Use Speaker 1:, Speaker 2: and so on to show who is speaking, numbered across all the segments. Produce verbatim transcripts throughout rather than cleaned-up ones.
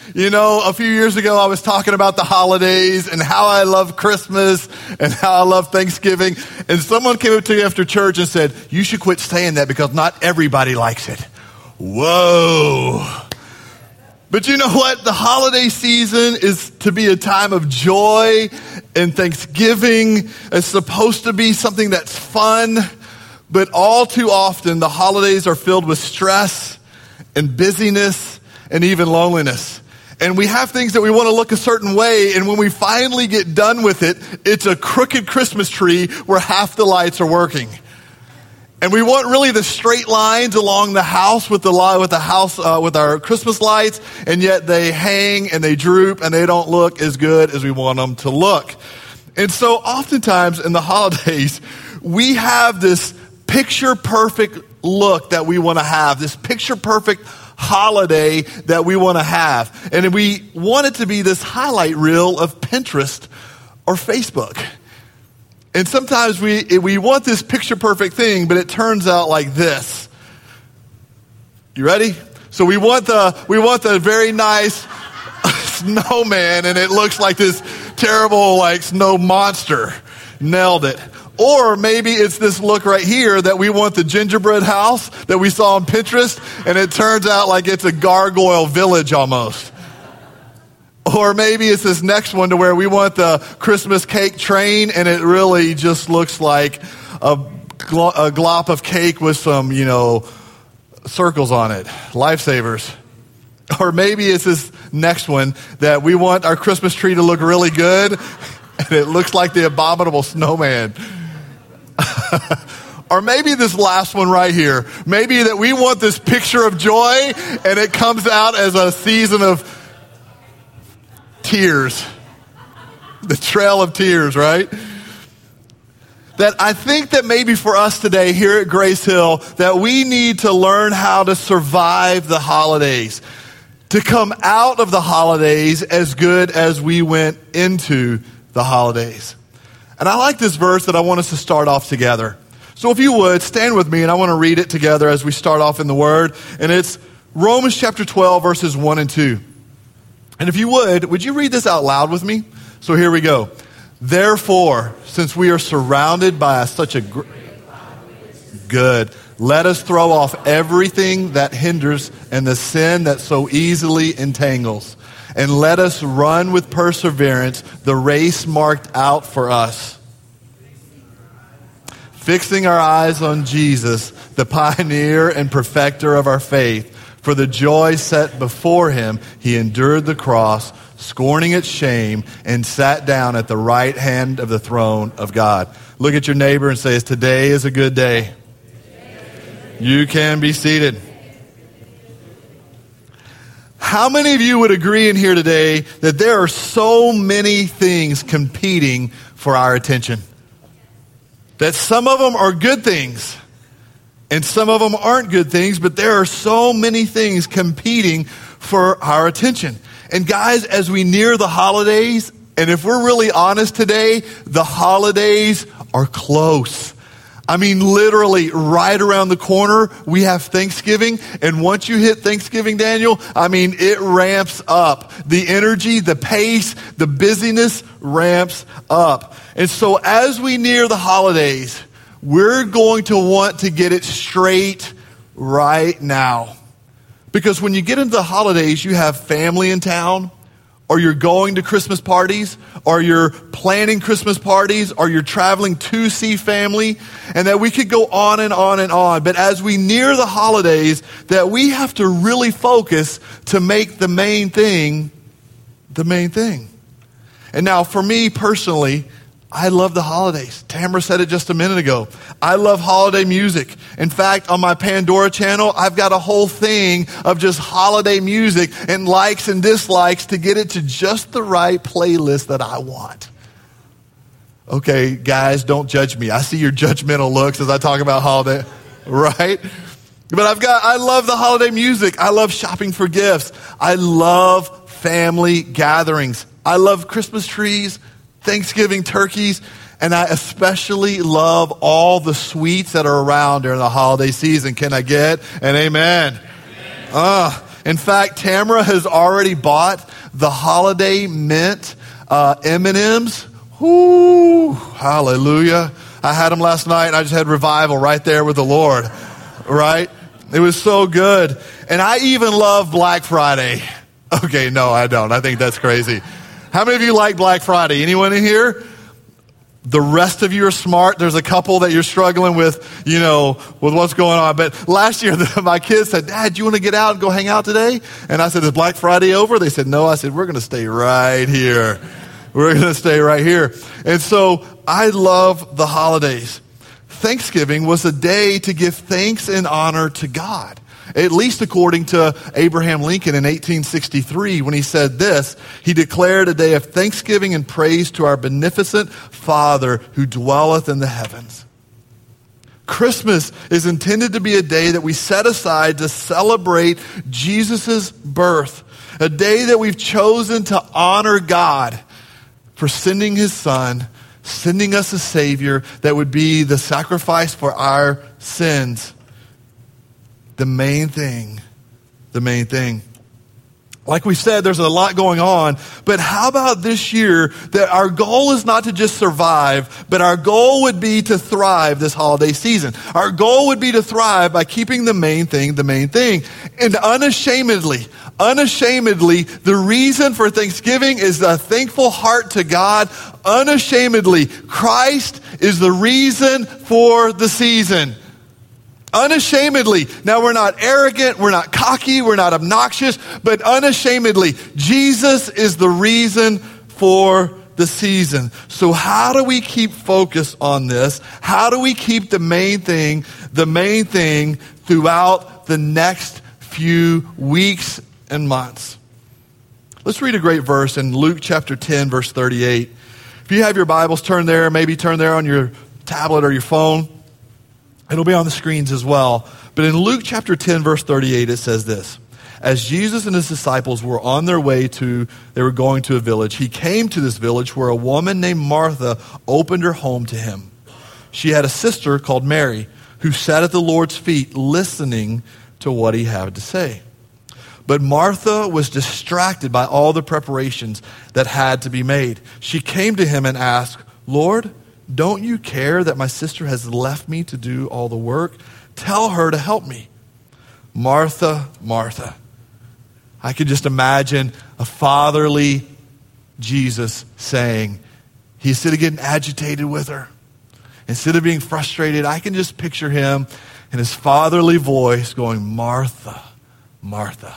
Speaker 1: You know, a few years ago, I was talking about the holidays and how I love Christmas and how I love Thanksgiving. And someone came up to me after church and said, you should quit saying that because not everybody likes it. Whoa. But you know what? The holiday season is to be a time of joy and Thanksgiving. It's supposed to be something that's fun. But all too often, the holidays are filled with stress and busyness and even loneliness. And we have things that we want to look a certain way, and when we finally get done with it, it's a crooked Christmas tree where half the lights are working. And we want really the straight lines along the house with the with the house uh, with our Christmas lights, and yet they hang and they droop and they don't look as good as we want them to look. And so oftentimes in the holidays, we have this picture perfect look that we want to have, this picture perfect holiday that we want to have. And we want it to be this highlight reel of Pinterest or Facebook. And sometimes we we want this picture perfect thing, but it turns out like this. You ready? So we want the we want the very nice snowman, and it looks like this terrible like snow monster. Nailed it. Or maybe it's this look right here that we want the gingerbread house that we saw on Pinterest, and it turns out like it's a gargoyle village almost. Or maybe it's this next one to where we want the Christmas cake train, and it really just looks like a, gl- a glop of cake with some, you know, circles on it. Lifesavers. Or maybe it's this next one that we want our Christmas tree to look really good, and it looks like the abominable snowman. Or maybe this last one right here. Maybe that we want this picture of joy, and it comes out as a season of tears. The trail of tears, right? That I think that maybe for us today here at Grace Hill, that we need to learn how to survive the holidays, to come out of the holidays as good as we went into the holidays. And I like this verse that I want us to start off together. So if you would, stand with me, and I want to read it together as we start off in the Word. And it's Romans chapter twelve, verses one and two. And if you would, would you read this out loud with me? So here we go. Therefore, since we are surrounded by such a gr- good, let us throw off everything that hinders and the sin that so easily entangles. And let us run with perseverance the race marked out for us, fixing our eyes on Jesus, the pioneer and perfecter of our faith. For the joy set before him, he endured the cross, scorning its shame, and sat down at the right hand of the throne of God. Look at your neighbor and say, today is a good day. You can be seated. How many of you would agree in here today that there are so many things competing for our attention? That some of them are good things and some of them aren't good things, but there are so many things competing for our attention. And guys, as we near the holidays, and if we're really honest today, the holidays are close. I mean, literally right around the corner, we have Thanksgiving. And once you hit Thanksgiving, Daniel, I mean, it ramps up. The energy, the pace, the busyness ramps up. And so as we near the holidays, we're going to want to get it straight right now. Because when you get into the holidays, you have family in town, or you're going to Christmas parties, or you're planning Christmas parties, or you're traveling to see family, and that we could go on and on and on. But as we near the holidays, that we have to really focus to make the main thing the main thing. And now for me personally, I love the holidays. Tamara said it just a minute ago. I love holiday music. In fact, on my Pandora channel, I've got a whole thing of just holiday music and likes and dislikes to get it to just the right playlist that I want. Okay, guys, don't judge me. I see your judgmental looks as I talk about holiday, right? But I've got, I love the holiday music. I love shopping for gifts. I love family gatherings. I love Christmas trees, Thanksgiving turkeys, and I especially love all the sweets that are around during the holiday season. Can I get an amen? Uh, In fact, Tamara has already bought the holiday mint uh, M and M's. Whoo, hallelujah. I had them last night and I just had revival right there with the Lord, right? It was so good. And I even love Black Friday. Okay, no, I don't. I think that's crazy. How many of you like Black Friday? Anyone in here? The rest of you are smart. There's a couple that you're struggling with, you know, with what's going on. But last year, my kids said, Dad, do you want to get out and go hang out today? And I said, is Black Friday over? They said, no. I said, we're going to stay right here. We're going to stay right here. And so I love the holidays. Thanksgiving was a day to give thanks and honor to God. At least according to Abraham Lincoln in eighteen sixty-three, when he said this, he declared a day of thanksgiving and praise to our beneficent Father who dwelleth in the heavens. Christmas is intended to be a day that we set aside to celebrate Jesus' birth, a day that we've chosen to honor God for sending his Son, sending us a Savior that would be the sacrifice for our sins. The main thing, the main thing. Like we said, there's a lot going on, but how about this year that our goal is not to just survive, but our goal would be to thrive this holiday season. Our goal would be to thrive by keeping the main thing the main thing. And unashamedly, unashamedly, the reason for Thanksgiving is a thankful heart to God. Unashamedly, Christ is the reason for the season. Unashamedly. Now, we're not arrogant, we're not cocky, we're not obnoxious, but unashamedly, Jesus is the reason for the season. So how do we keep focus on this? How do we keep the main thing, the main thing throughout the next few weeks and months? Let's read a great verse in Luke chapter ten, verse thirty-eight. If you have your Bibles, turn there, maybe turn there on your tablet or your phone. It'll be on the screens as well. But in Luke chapter ten, verse thirty-eight, it says this. As Jesus and his disciples were on their way to, they were going to a village. He came to this village where a woman named Martha opened her home to him. She had a sister called Mary who sat at the Lord's feet listening to what he had to say. But Martha was distracted by all the preparations that had to be made. She came to him and asked, Lord, don't you care that my sister has left me to do all the work? Tell her to help me. Martha, Martha. I could just imagine a fatherly Jesus saying, instead of getting agitated with her, instead of being frustrated, I can just picture him in his fatherly voice going, Martha, Martha.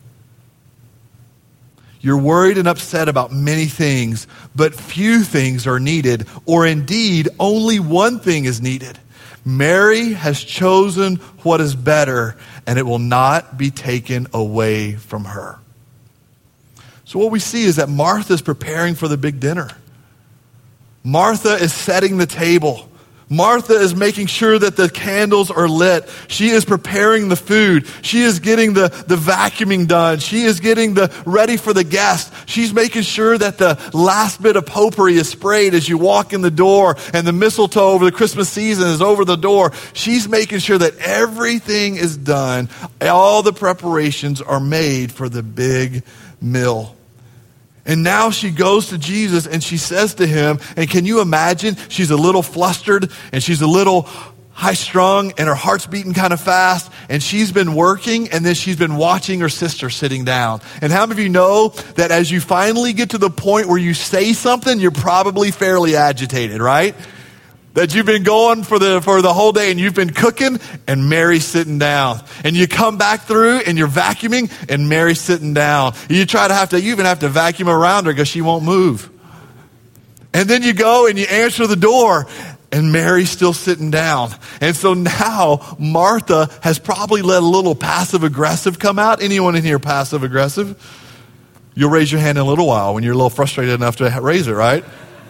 Speaker 1: You're worried and upset about many things, but few things are needed, or indeed, only one thing is needed. Mary has chosen what is better, and it will not be taken away from her. So what we see is that Martha is preparing for the big dinner. Martha is setting the table. Martha is making sure that the candles are lit. She is preparing the food. She is getting the, the vacuuming done. She is getting the ready for the guests. She's making sure that the last bit of potpourri is sprayed as you walk in the door, and the mistletoe over the Christmas season is over the door. She's making sure that everything is done. All the preparations are made for the big meal. And now she goes to Jesus and she says to him, and can you imagine? She's a little flustered and she's a little high strung and her heart's beating kind of fast, and she's been working and then she's been watching her sister sitting down. And how many of you know that as you finally get to the point where you say something, you're probably fairly agitated, right? That you've been going for the for the whole day and you've been cooking and Mary's sitting down. And you come back through and you're vacuuming and Mary's sitting down. You try to have to, you even have to vacuum around her because she won't move. And then you go and you answer the door and Mary's still sitting down. And so now Martha has probably let a little passive aggressive come out. Anyone in here passive aggressive? You'll raise your hand in a little while when you're a little frustrated enough to raise it, right?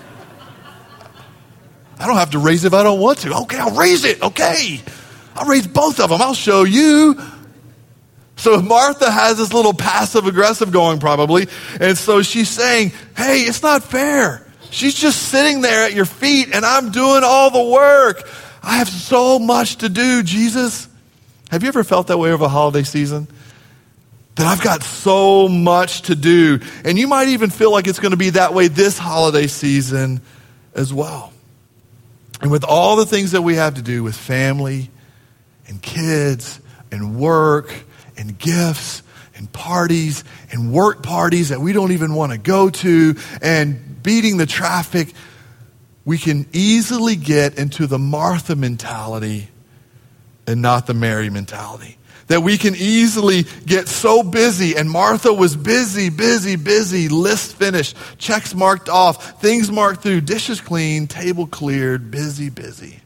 Speaker 1: I don't have to raise it if I don't want to. Okay, I'll raise it. Okay. I'll raise both of them. I'll show you. So Martha has this little passive aggressive going probably. And so she's saying, hey, it's not fair. She's just sitting there at your feet and I'm doing all the work. I have so much to do, Jesus. Have you ever felt that way over a holiday season? that I've got so much to do. And you might even feel like it's going to be that way this holiday season as well. And with all the things that we have to do with family and kids and work and gifts and parties and work parties that we don't even want to go to and beating the traffic, we can easily get into the Martha mentality and not the Mary mentality. That we can easily get so busy, and Martha was busy, busy, busy, list finished, checks marked off, things marked through, dishes cleaned, table cleared, busy, busy.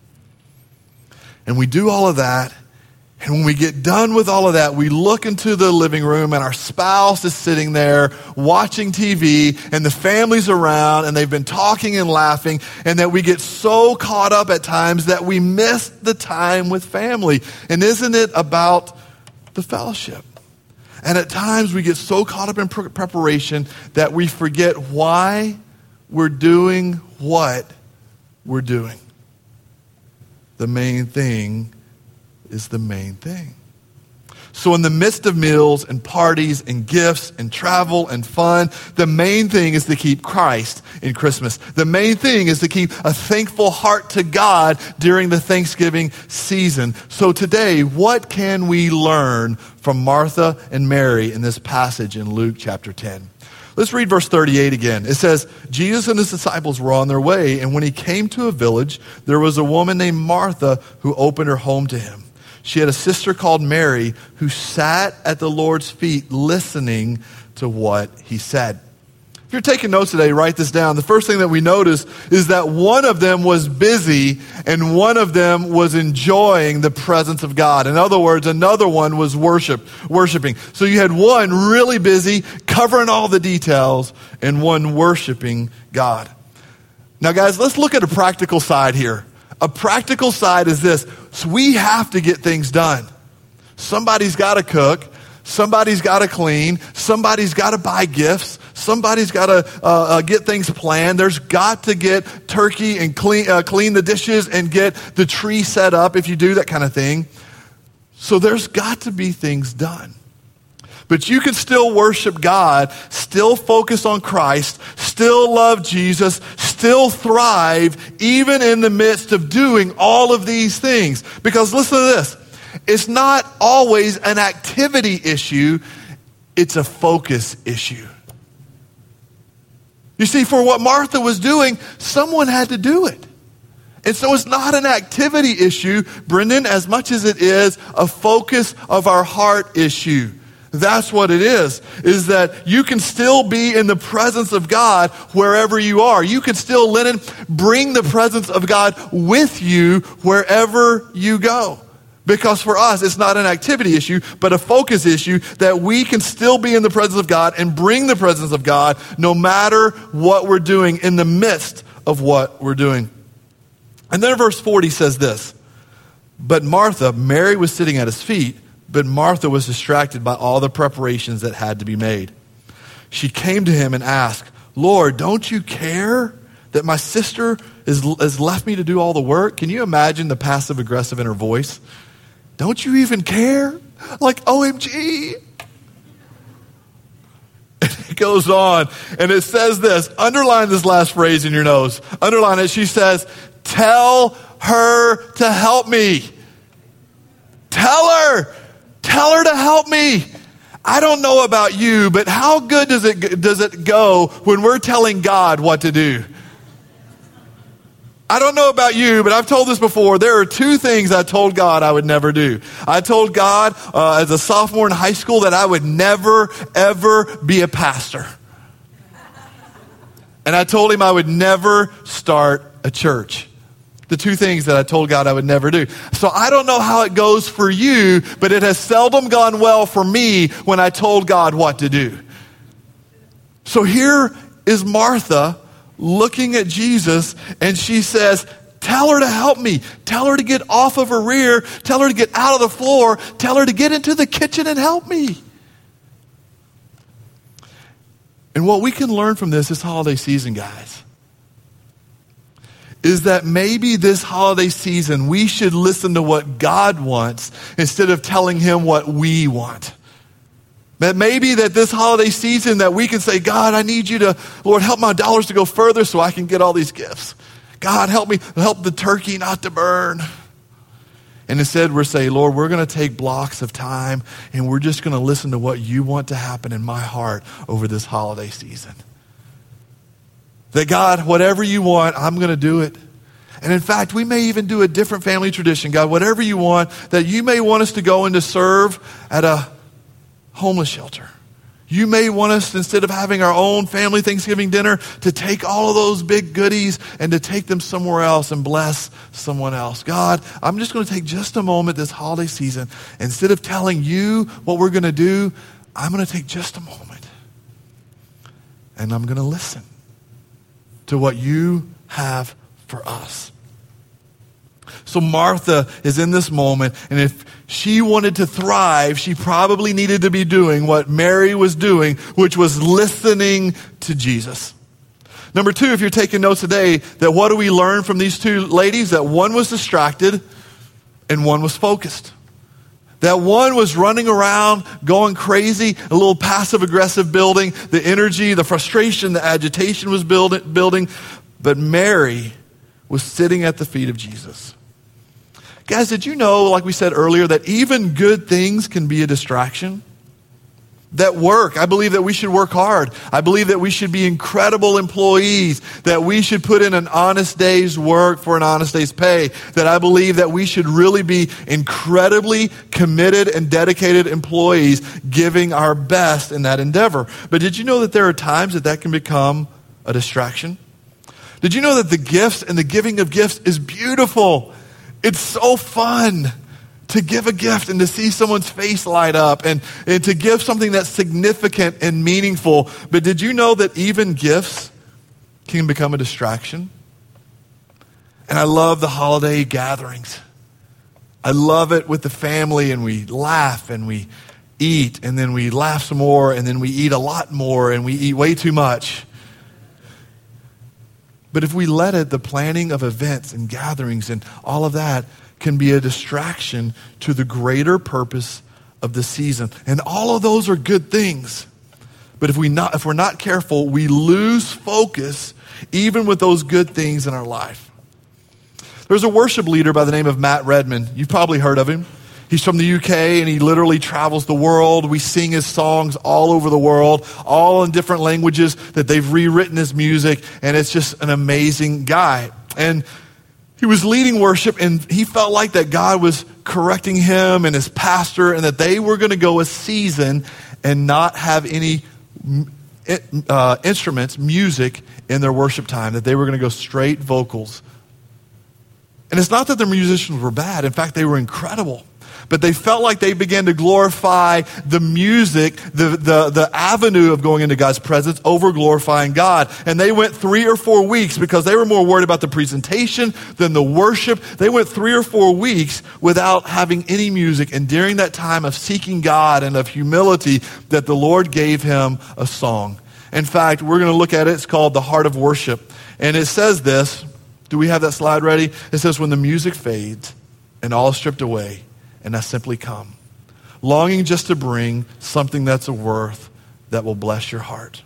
Speaker 1: And we do all of that, and when we get done with all of that, we look into the living room, and our spouse is sitting there watching T V, and the family's around, and they've been talking and laughing, and that we get so caught up at times that we miss the time with family. And isn't it about the fellowship? And at times we get so caught up in pre- preparation that we forget why we're doing what we're doing. The main thing is the main thing. So in the midst of meals and parties and gifts and travel and fun, the main thing is to keep Christ in Christmas. The main thing is to keep a thankful heart to God during the Thanksgiving season. So today, what can we learn from Martha and Mary in this passage in Luke chapter ten? Let's read verse thirty-eight again. It says, Jesus and his disciples were on their way, and when he came to a village, there was a woman named Martha who opened her home to him. She had a sister called Mary who sat at the Lord's feet listening to what he said. If you're taking notes today, write this down. The first thing that we notice is that one of them was busy and one of them was enjoying the presence of God. In other words, another one was worship, worshiping. So you had one really busy, covering all the details, and one worshiping God. Now guys, let's look at a practical side here. A practical side is this. So we have to get things done. Somebody's got to cook. Somebody's got to clean. Somebody's got to buy gifts. Somebody's got to uh, uh, get things planned. There's got to get turkey and clean, uh, clean the dishes and get the tree set up if you do that kind of thing. So there's got to be things done. But you can still worship God, still focus on Christ, still love Jesus, still thrive, even in the midst of doing all of these things. Because listen to this, it's not always an activity issue, it's a focus issue. You see, for what Martha was doing, someone had to do it. And so it's not an activity issue, Brendan, as much as it is a focus of our heart issue. That's what it is, is that you can still be in the presence of God wherever you are. You can still, Lennon, bring the presence of God with you wherever you go. Because for us, it's not an activity issue, but a focus issue that we can still be in the presence of God and bring the presence of God no matter what we're doing in the midst of what we're doing. And then verse forty says this, but Martha, Mary was sitting at his feet, but Martha was distracted by all the preparations that had to be made. She came to him and asked, Lord, don't you care that my sister is, has left me to do all the work? Can you imagine the passive aggressive in her voice? Don't you even care? Like, O M G. And it goes on, and it says this. Underline this last phrase in your notes. Underline it. She says, tell her to help me. Tell her. Tell her to help me. I don't know about you, but how good does it does it go when we're telling God what to do? I don't know about you, but I've told this before. There are two things I told God I would never do. I told God uh, as a sophomore in high school that I would never, ever be a pastor. And I told him I would never start a church. The two things that I told God I would never do. So I don't know how it goes for you, but it has seldom gone well for me when I told God what to do. So here is Martha looking at Jesus, and she says, tell her to help me. Tell her to get off of her rear. Tell her to get out of the floor. Tell her to get into the kitchen and help me. And what we can learn from this this holiday season, guys, is that maybe this holiday season we should listen to what God wants instead of telling him what we want. That maybe that this holiday season that we can say, God, I need you to, Lord, help my dollars to go further so I can get all these gifts. God, help me, help the turkey not to burn. And instead we're saying, Lord, we're going to take blocks of time and we're just going to listen to what you want to happen in my heart over this holiday season. That God, whatever you want, I'm going to do it. And in fact, we may even do a different family tradition. God, whatever you want, that you may want us to go and to serve at a homeless shelter. You may want us, instead of having our own family Thanksgiving dinner, to take all of those big goodies and to take them somewhere else and bless someone else. God, I'm just going to take just a moment this holiday season. Instead of telling you what we're going to do, I'm going to take just a moment. And I'm going to listen to what you have for us. So Martha is in this moment, and if she wanted to thrive, she probably needed to be doing what Mary was doing, which was listening to Jesus. Number two, if you're taking notes today, that what do we learn from these two ladies? That one was distracted and one was focused. That one was running around, going crazy, a little passive-aggressive building. The energy, the frustration, the agitation was build- building. But Mary was sitting at the feet of Jesus. Guys, did you know, like we said earlier, that even good things can be a distraction? That work, I believe that we should work hard. I believe that we should be incredible employees, that we should put in an honest day's work for an honest day's pay, that I believe that we should really be incredibly committed and dedicated employees giving our best in that endeavor. But did you know that there are times that that can become a distraction? Did you know that the gifts and the giving of gifts is beautiful? It's so fun to give a gift and to see someone's face light up and, and to give something that's significant and meaningful. But did you know that even gifts can become a distraction? And I love the holiday gatherings. I love it with the family, and we laugh and we eat, and then we laugh some more, and then we eat a lot more, and we eat way too much. But if we let it, the planning of events and gatherings and all of that can be a distraction to the greater purpose of the season. And all of those are good things. But if we not, if we're not careful, we lose focus even with those good things in our life. There's a worship leader by the name of Matt Redman. You've probably heard of him. He's from the U K, and he literally travels the world. We sing his songs all over the world, all in different languages that they've rewritten his music, and it's just an amazing guy. And he was leading worship, and he felt like that God was correcting him and his pastor, and that they were going to go a season and not have any uh, instruments, music in their worship time, that they were going to go straight vocals. And it's not that the musicians were bad. In fact, they were incredible. But they felt like they began to glorify the music, the, the, the avenue of going into God's presence over glorifying God. And they went three or four weeks because they were more worried about the presentation than the worship. They went three or four weeks without having any music. And during that time of seeking God and of humility, that the Lord gave him a song. In fact, we're going to look at it. It's called The Heart of Worship. And it says this. Do we have that slide ready? It says, when the music fades and all is stripped away, and I simply come, longing just to bring something that's of worth that will bless your heart.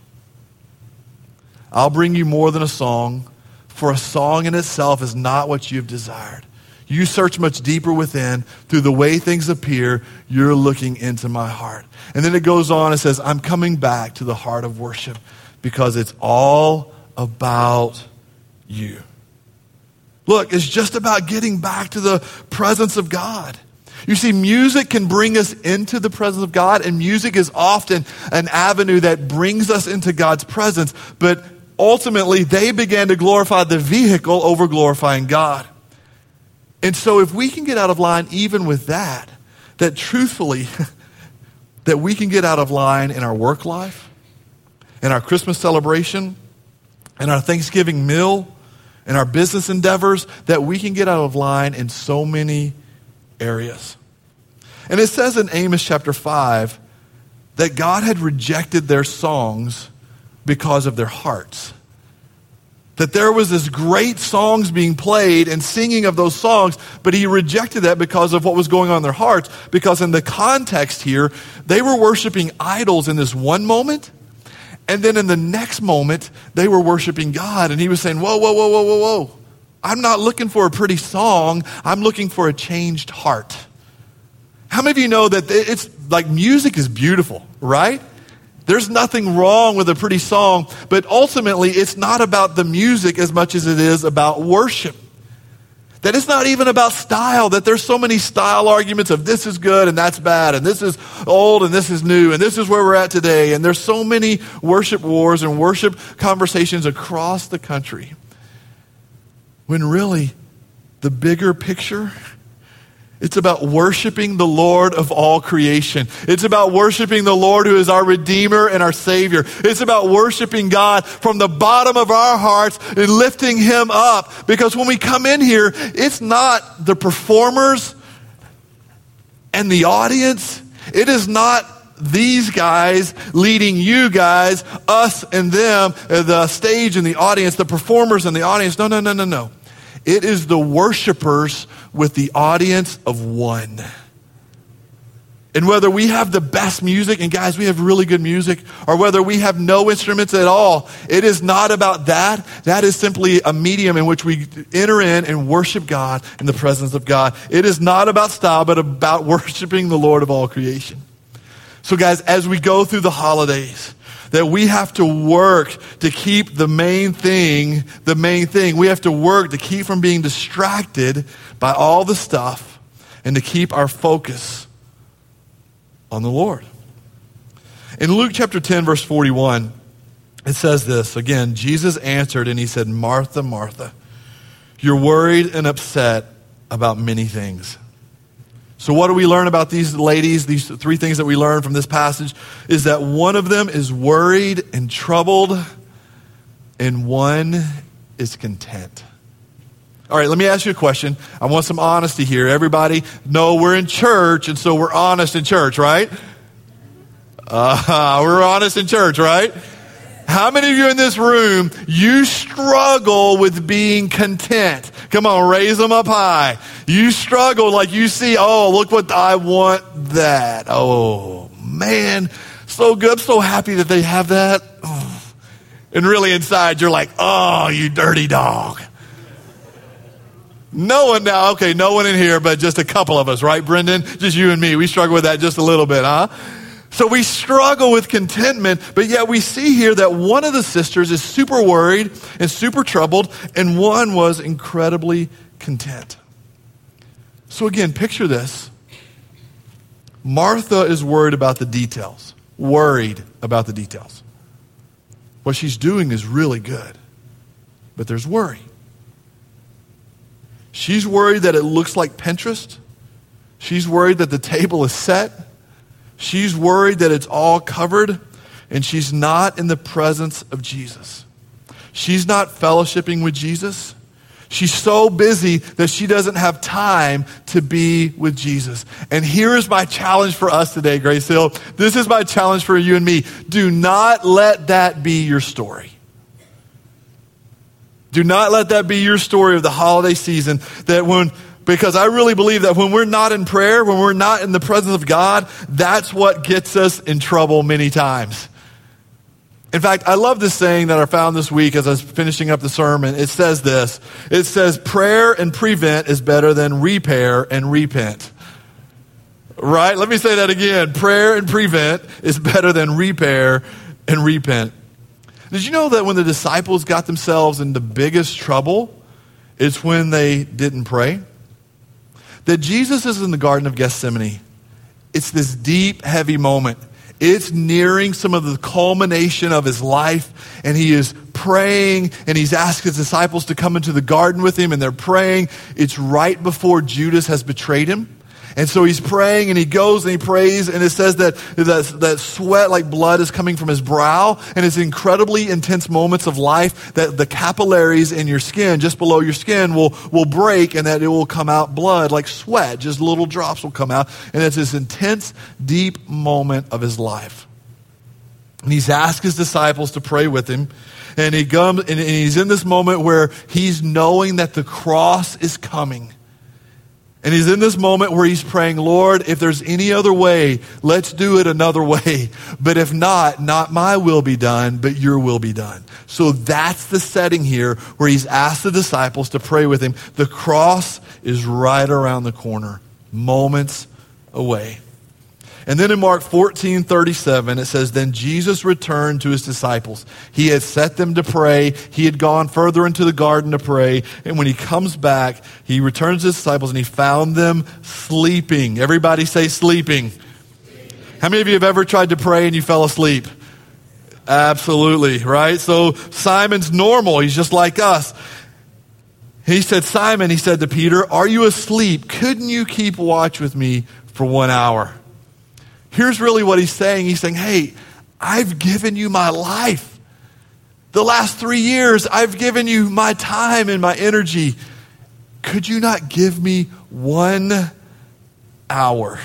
Speaker 1: I'll bring you more than a song, for a song in itself is not what you've desired. You search much deeper within. Through the way things appear, you're looking into my heart. And then it goes on and says, I'm coming back to the heart of worship because it's all about you. Look, it's just about getting back to the presence of God. You see, music can bring us into the presence of God, and music is often an avenue that brings us into God's presence, but ultimately they began to glorify the vehicle over glorifying God. And so if we can get out of line even with that, that truthfully, that we can get out of line in our work life, in our Christmas celebration, in our Thanksgiving meal, in our business endeavors, that we can get out of line in so many areas. And it says in Amos chapter five that God had rejected their songs because of their hearts. That there was this great songs being played and singing of those songs, but he rejected that because of what was going on in their hearts. Because in the context here, they were worshiping idols in this one moment, and then in the next moment, they were worshiping God. And he was saying, whoa, whoa, whoa, whoa, whoa, whoa. I'm not looking for a pretty song. I'm looking for a changed heart. How many of you know that it's like music is beautiful, right? There's nothing wrong with a pretty song, but ultimately it's not about the music as much as it is about worship. That it's not even about style, that there's so many style arguments of this is good and that's bad, and this is old and this is new, and this is where we're at today. And there's so many worship wars and worship conversations across the country. When really, the bigger picture, it's about worshiping the Lord of all creation. It's about worshiping the Lord who is our Redeemer and our Savior. It's about worshiping God from the bottom of our hearts and lifting Him up. Because when we come in here, it's not the performers and the audience. It is not these guys leading you guys, us and them, the stage and the audience, the performers and the audience. No, no, no, no, no. It is the worshipers with the audience of one. And whether we have the best music, and guys, we have really good music, or whether we have no instruments at all, it is not about that. That is simply a medium in which we enter in and worship God in the presence of God. It is not about style, but about worshiping the Lord of all creation. So guys, as we go through the holidays, that we have to work to keep the main thing, the main thing. We have to work to keep from being distracted by all the stuff and to keep our focus on the Lord. In Luke chapter ten, verse forty-one, it says this. Again, Jesus answered and he said, Martha, Martha, you're worried and upset about many things. So what do we learn about these ladies? These three things that we learn from this passage is that one of them is worried and troubled, and one is content. All right, let me ask you a question. I want some honesty here. Everybody know we're in church, and so we're honest in church, right? Uh, we're honest in church, right? How many of you in this room, you struggle with being content? Come on, raise them up high. You struggle like you see, oh, look what I want that. Oh, man, so good. I'm so happy that they have that. Oh. And really inside, you're like, oh, you dirty dog. No one now, okay, no one in here, but just a couple of us, right, Brendan? Just you and me. We struggle with that just a little bit, huh? So we struggle with contentment, but yet we see here that one of the sisters is super worried and super troubled, and one was incredibly content. So again, picture this. Martha is worried about the details, worried about the details. What she's doing is really good, but there's worry. She's worried that it looks like Pinterest. She's worried that the table is set. She's worried that it's all covered, and she's not in the presence of Jesus. She's not fellowshipping with Jesus. She's so busy that she doesn't have time to be with Jesus. And here is my challenge for us today, Grace Hill. This is my challenge for you and me. Do not let that be your story. Do not let that be your story of the holiday season, that when Because I really believe that when we're not in prayer, when we're not in the presence of God, that's what gets us in trouble many times. In fact, I love this saying that I found this week as I was finishing up the sermon. It says this. It says, prayer and prevent is better than repair and repent. Right? Let me say that again. Prayer and prevent is better than repair and repent. Did you know that when the disciples got themselves in the biggest trouble, it's when they didn't pray? That Jesus is in the Garden of Gethsemane. It's this deep, heavy moment. It's nearing some of the culmination of his life, and he is praying, and he's asked his disciples to come into the garden with him, and they're praying. It's right before Judas has betrayed him. And so he's praying, and he goes and he prays, and it says that, that that sweat like blood is coming from his brow, and it's incredibly intense moments of life that the capillaries in your skin, just below your skin, will, will break, and that it will come out blood like sweat. Just little drops will come out, and it's this intense, deep moment of his life. And he's asked his disciples to pray with him. And he comes, and he's in this moment where he's knowing that the cross is coming. And he's in this moment where he's praying, Lord, if there's any other way, let's do it another way. But if not, not my will be done, but your will be done. So that's the setting here where he's asked the disciples to pray with him. The cross is right around the corner, moments away. And then in Mark fourteen thirty-seven, it says, then Jesus returned to his disciples. He had set them to pray. He had gone further into the garden to pray. And when he comes back, he returns to his disciples and he found them sleeping. Everybody say sleeping. How many of you have ever tried to pray and you fell asleep? Absolutely, right? So Simon's normal. He's just like us. He said, Simon, he said to Peter, are you asleep? Couldn't you keep watch with me for one hour? Here's really what he's saying. He's saying, hey, I've given you my life. The last three years, I've given you my time and my energy. Could you not give me one hour?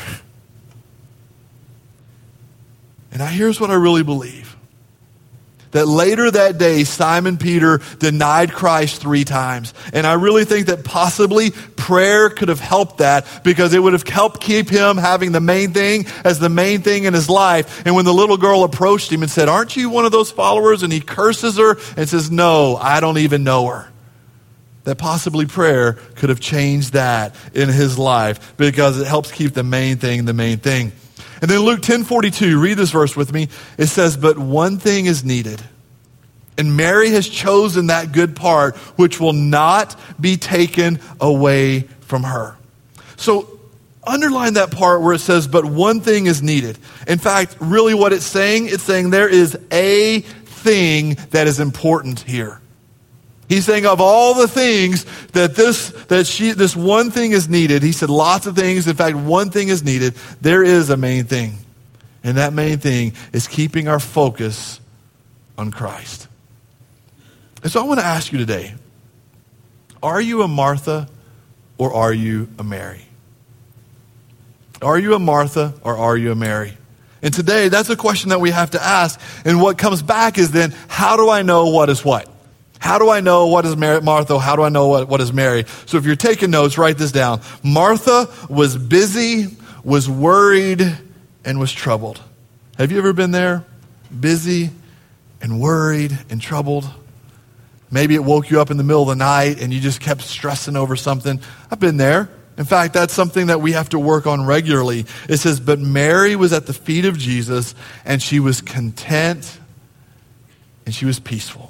Speaker 1: And now here's what I really believe. That later that day, Simon Peter denied Christ three times. And I really think that possibly prayer could have helped that, because it would have helped keep him having the main thing as the main thing in his life. And when the little girl approached him and said, aren't you one of those followers? And he curses her and says, no, I don't even know her. That possibly prayer could have changed that in his life, because it helps keep the main thing the main thing. And then Luke ten forty-two, read this verse with me. It says, but one thing is needed. And Mary has chosen that good part, which will not be taken away from her. So underline that part where it says, but one thing is needed. In fact, really what it's saying, it's saying there is a thing that is important here. He's saying of all the things that this that she this one thing is needed. He said lots of things. In fact, one thing is needed. There is a main thing. And that main thing is keeping our focus on Christ. And so I want to ask you today, are you a Martha or are you a Mary? Are you a Martha or are you a Mary? And today, that's a question that we have to ask. And what comes back is then, how do I know what is what? How do I know what is Mary, Martha? How do I know what, what is Mary? So if you're taking notes, write this down. Martha was busy, was worried, and was troubled. Have you ever been there? Busy and worried and troubled. Maybe it woke you up in the middle of the night and you just kept stressing over something. I've been there. In fact, that's something that we have to work on regularly. It says, but Mary was at the feet of Jesus and she was content and she was peaceful.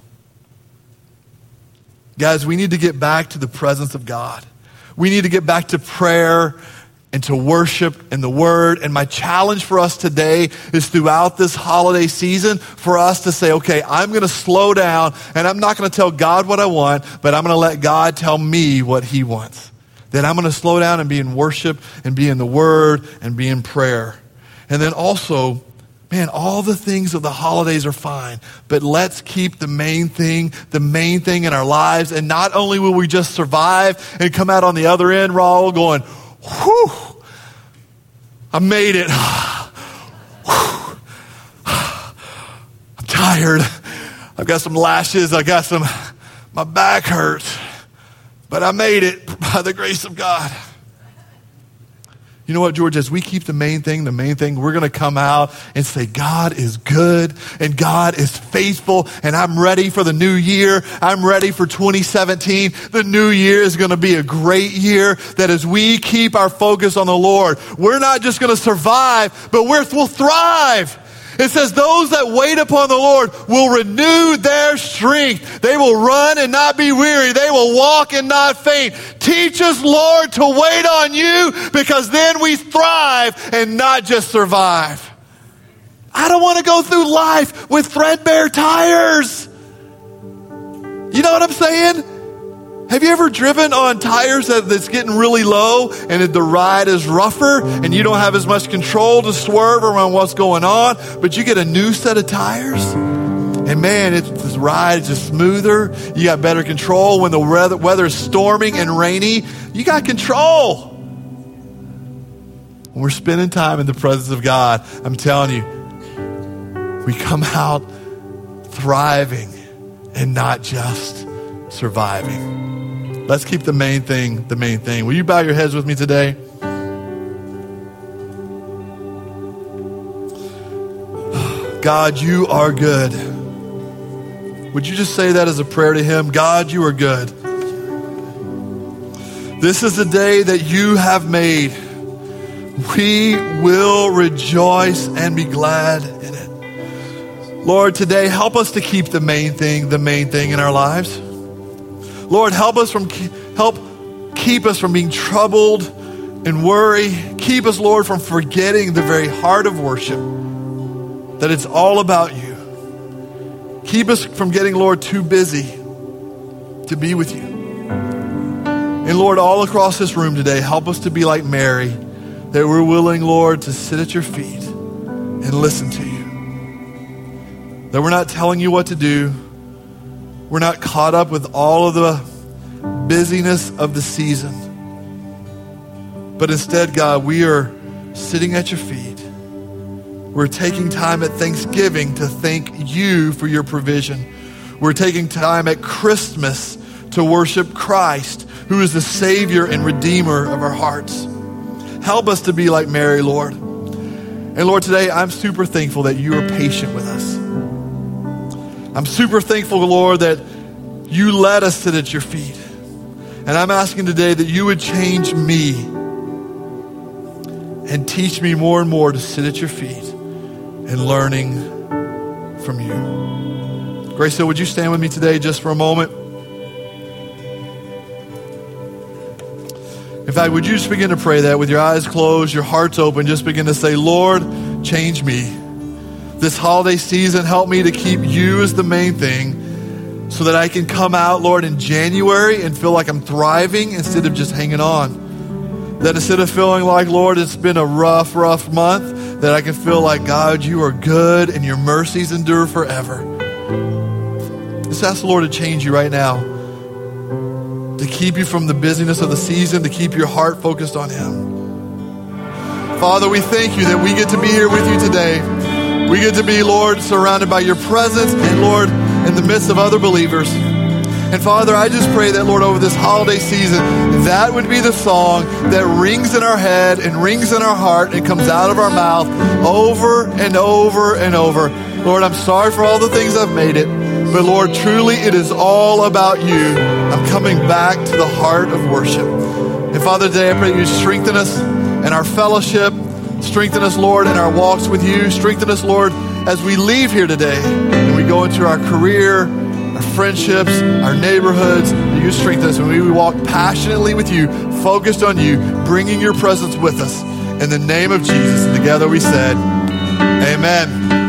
Speaker 1: Guys, we need to get back to the presence of God. We need to get back to prayer and to worship and the word. And my challenge for us today is throughout this holiday season for us to say, okay, I'm going to slow down and I'm not going to tell God what I want, but I'm going to let God tell me what he wants. That I'm going to slow down and be in worship and be in the word and be in prayer. And then also, man, all the things of the holidays are fine, but let's keep the main thing, the main thing in our lives. And not only will we just survive and come out on the other end, Raul, going, whew, I made it. I'm tired. I've got some lashes. I got some, my back hurts, but I made it by the grace of God. You know what, George, as we keep the main thing, the main thing, we're going to come out and say, God is good and God is faithful and I'm ready for the new year. I'm ready for twenty seventeen. The new year is going to be a great year, that as we keep our focus on the Lord, we're not just going to survive, but we're, we'll thrive. It says those that wait upon the Lord will renew their strength. They will run and not be weary. They will walk and not faint. Teach us, Lord, to wait on you, because then we thrive and not just survive. I don't want to go through life with threadbare tires. You know what I'm saying? Have you ever driven on tires that, that's getting really low and the ride is rougher and you don't have as much control to swerve around what's going on, but you get a new set of tires and man, it's, this ride is just smoother. You got better control. When the weather, weather is storming and rainy, you got control. When we're spending time in the presence of God, I'm telling you, we come out thriving and not just surviving. Let's keep the main thing the main thing. Will you bow your heads with me today? God, you are good. Would you just say that as a prayer to him? God, you are good. This is the day that you have made. We will rejoice and be glad in it. Lord, today, help us to keep the main thing, the main thing in our lives. Lord, help us from, help keep us from being troubled and worry. Keep us, Lord, from forgetting the very heart of worship, that it's all about you. Keep us from getting, Lord, too busy to be with you. And Lord, all across this room today, help us to be like Mary, that we're willing, Lord, to sit at your feet and listen to you. That we're not telling you what to do. We're not caught up with all of the busyness of the season. But instead, God, we are sitting at your feet. We're taking time at Thanksgiving to thank you for your provision. We're taking time at Christmas to worship Christ, who is the Savior and Redeemer of our hearts. Help us to be like Mary, Lord. And Lord, today I'm super thankful that you are patient with us. I'm super thankful, Lord, that you let us sit at your feet. And I'm asking today that you would change me and teach me more and more to sit at your feet and learning from you. Grace Hill, would you stand with me today just for a moment? In fact, would you just begin to pray that with your eyes closed, your hearts open, just begin to say, Lord, change me. This holiday season, help me to keep you as the main thing so that I can come out, Lord, in January and feel like I'm thriving instead of just hanging on. That instead of feeling like, Lord, it's been a rough, rough month, that I can feel like, God, you are good and your mercies endure forever. Just ask the Lord to change you right now, to keep you from the busyness of the season, to keep your heart focused on him. Father, we thank you that we get to be here with you today. We get to be, Lord, surrounded by your presence and, Lord, in the midst of other believers. And Father, I just pray that, Lord, over this holiday season, that would be the song that rings in our head and rings in our heart and comes out of our mouth over and over and over. Lord, I'm sorry for all the things I've made it, but Lord, truly it is all about you. I'm coming back to the heart of worship. And Father, today I pray that you strengthen us in our fellowship, strengthen us, Lord, in our walks with you, strengthen us, Lord, as we leave here today and we go into our career, our friendships, our neighborhoods. You strengthen us when we walk passionately with you, focused on you, bringing your presence with us. In the name of Jesus, and together we said, amen.